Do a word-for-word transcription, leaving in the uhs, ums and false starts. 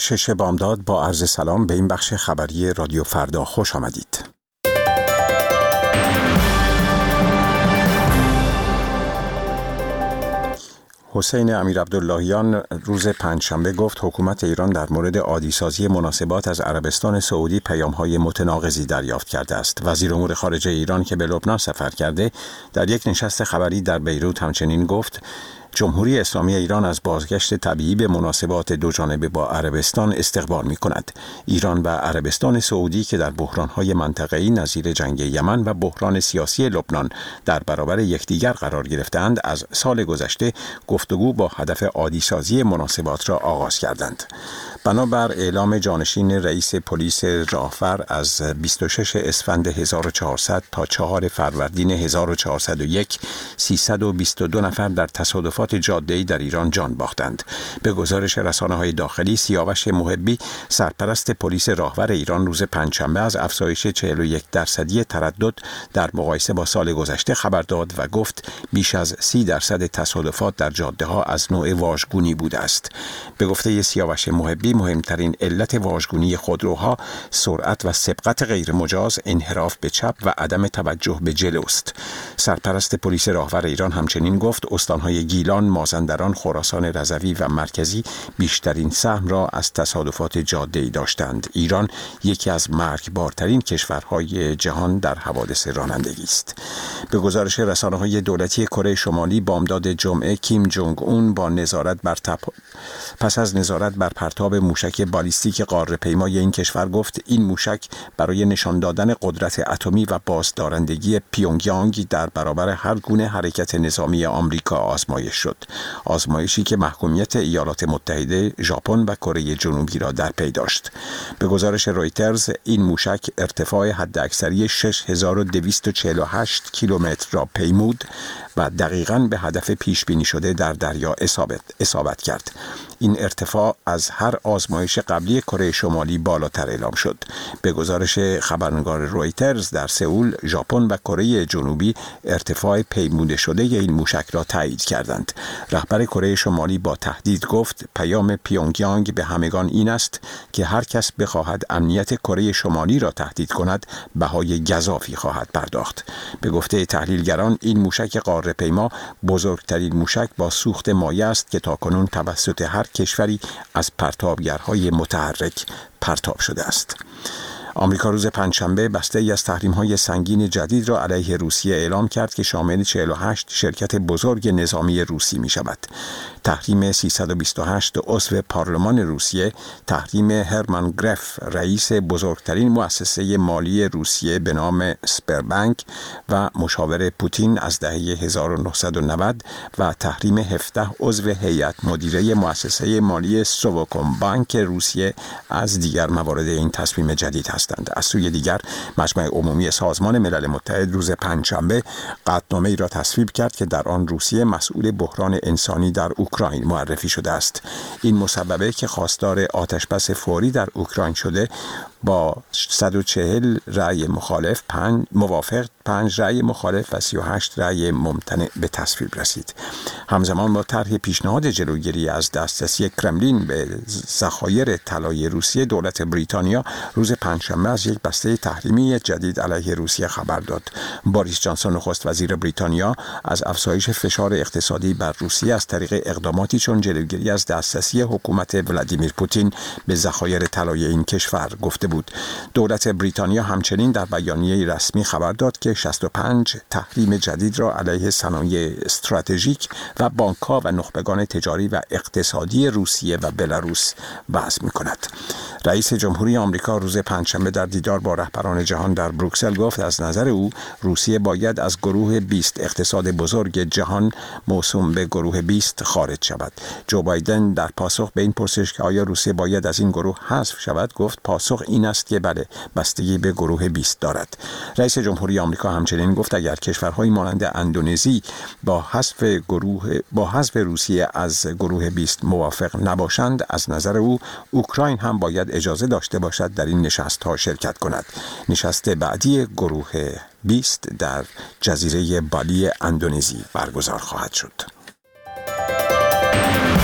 شش بامداد با عرض سلام به این بخش خبری رادیو فردا خوش آمدید. حسین امیرعبداللهیان روز پنجشنبه گفت حکومت ایران در مورد عادی‌سازی مناسبات از عربستان سعودی پیام‌های متناقضی دریافت کرده است. وزیر امور خارجه ایران که به لبنان سفر کرده در یک نشست خبری در بیروت همچنین گفت جمهوری اسلامی ایران از بازگشت طبیعی به مناسبات دوجانبه با عربستان استقبال می‌کند. ایران و عربستان سعودی که در بحران‌های منطقه‌ای نظیر جنگ یمن و بحران سیاسی لبنان در برابر یکدیگر قرار گرفتند، از سال گذشته گفتگو با هدف عادی‌سازی مناسبات را آغاز کردند. بنابر اعلام جانشین رئیس پلیس جعفر از بیست و شش اسفند هزار و چهارصد تا چهار فروردین هزار و چهارصد و یک سیصد و بیست و دو نفر در تصادفات جاده‌ای در ایران جان باختند. به گزارش رسانه‌های داخلی، سیاوش محبی سرپرست پلیس راهور ایران روز پنجشنبه از افزایش چهل و یک درصدی تردد در مقایسه با سال گذشته خبر داد و گفت بیش از سی درصد تصادفات در جاده‌ها از نوع واژگونی بوده است. به گفته سیاوش محبی مهمترین علت واژگونی خودروها سرعت و سبقت غیر مجاز، انحراف به چپ و عدم توجه به جلو است. سرپرست پلیس راهور ایران همچنین گفت استان‌های گیلان، مازندران، خراسان رضوی و مرکزی بیشترین سهم را از تصادفات جاده‌ای داشتند. ایران یکی از مرگبارترین کشورهای جهان در حوادث رانندگی است. به گزارش رسانه‌های دولتی کره شمالی، بامداد جمعه کیم جونگ اون با نظارت بر تپ... پس از نظارت بر پرتاب موشک بالیستیک قاره‌پیمای این کشور گفت این موشک برای نشان دادن قدرت اتمی و بازدارندگی پیونگیانگ در برابر هر گونه حرکت نظامی آمریکا آزمایش شد. آزمایشی که محکومیت ایالات متحده، ژاپن و کره جنوبی را در پی داشت. به گزارش رویترز این موشک ارتفاع حداکثری شش هزار و دویست و چهل و هشت کیلومتر را پیمود و دقیقاً به هدف پیش بینی شده در دریا اصابت, اصابت کرد. این ارتفاع از هر آزمایش قبلی کره شمالی بالاتر اعلام شد. به گزارش خبرنگار رویترز در سئول، ژاپن و کره جنوبی ارتفاع پیموده شده این موشک را تایید کردند. رهبر کره شمالی با تهدید گفت پیام پیونگیانگ به همگان این است که هر کس بخواهد امنیت کره شمالی را تهدید کند بهای گزافی خواهد پرداخت. به گفته تحلیلگران این موشک قاره‌پیما بزرگترین موشک با سوخت مایع است که تاکنون توسط هر کشوری از پرتابگرهای متحرک پرتاب شده است. آمریکا روز پنجشنبه بسته ای از تحریم‌های سنگین جدید را علیه روسیه اعلام کرد که شامل چهل و هشت شرکت بزرگ نظامی روسی می شود. تحریم سیصد و بیست و هشت عضو پارلمان روسیه، تحریم هرمان گرف رئیس بزرگترین مؤسسه مالی روسیه به نام سپربنک و مشاور پوتین از دهه هزار و نهصد و نود و تحریم هفده عضو هیئت مدیره مؤسسه مالی سووکومبانک روسیه از دیگر موارد این تصمیم جدید هستند. از سوی دیگر مجمع عمومی سازمان ملل متحد روز پنجشنبه قطعنامه‌ای را تصویب کرد که در آن روسیه مسئول بحران انسانی در اوکراین معرفی شده است. این مسببه که خواستار آتشبس فوری در اوکراین شده با صد و چهل رأی مخالف، پنج موافق، پنج رأی مخالف و سی و هشت رأی ممتنع به تصویب رسید. همزمان با طرح پیشنهاد جلوگیری از دسترسی کرملین به ذخایر طلای روسیه، دولت بریتانیا روز پنجشنبه از یک بسته تحریمی جدید علیه روسیه خبر داد. باریس جانسون نخست وزیر بریتانیا از افزایش فشار اقتصادی بر روسیه از طریق اقداماتی چون جلوگیری از دسترسی حکومت ولادیمیر پوتین به ذخایر طلای این کشور گفته بود. دولت بریتانیا همچنین در بیانیه رسمی خبر داد که شصت و پنج تحریم جدید را علیه صنایع استراتژیک و بانک‌ها و نخبگان تجاری و اقتصادی روسیه و بلاروس وضع می‌کند. رئیس جمهوری آمریکا روز پنجشنبه در دیدار با رهبران جهان در بروکسل گفت از نظر او روسیه باید از گروه بیست اقتصاد بزرگ جهان موسوم به گروه بیست خارج شود. جو بایدن در پاسخ به این پرسش که آیا روسیه باید از این گروه حذف شود گفت پاسخ این است که بله، بستگی به گروه بیست دارد. رئیس جمهوری آمریکا همچنین گفت اگر کشورهای مانند اندونزی با حذف گروه با حذف روسیه از گروه بیست موافق نباشند، از نظر او اوکراین هم باید اجازه داشته باشد در این نشست‌ها شرکت کند. نشست بعدی گروه بیست در جزیره بالی اندونزی برگزار خواهد شد.